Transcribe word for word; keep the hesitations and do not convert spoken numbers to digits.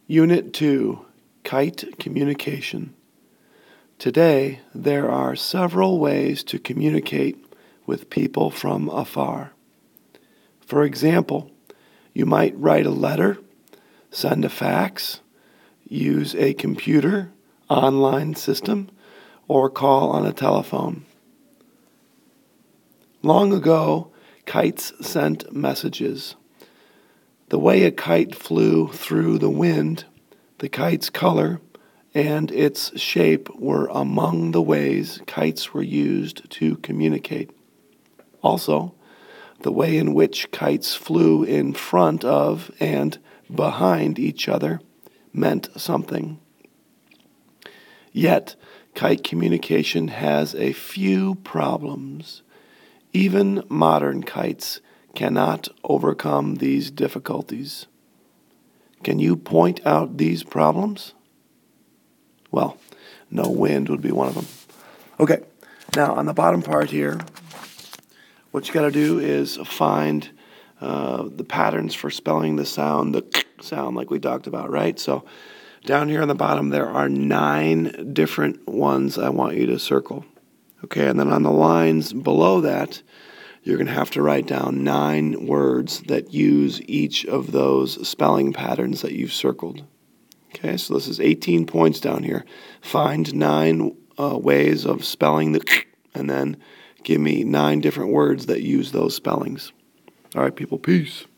Unit two, Kite Communication. Today, there are several ways to communicate with people from afar. For example, you might write a letter, send a fax, use a computer, online system, or call on a telephone. Long ago, kites sent messages. The way a kite flew through the wind, the kite's color, and its shape were among the ways kites were used to communicate. Also, the way in which kites flew in front of and behind each other meant something. Yet, kite communication has a few problems. Even modern kites cannot overcome these difficulties. Can you point out these problems? Well, no wind would be one of them. Okay, now on the bottom part here, what you got to do is find uh, the patterns for spelling the sound, the sound like we talked about, right? So down here on the bottom, there are nine different ones I want you to circle. Okay, and then on the lines below that, you're going to have to write down nine words that use each of those spelling patterns that you've circled. Okay, so this is eighteen points down here. Find nine uh, ways of spelling the and then give me nine different words that use those spellings. All right, people, peace.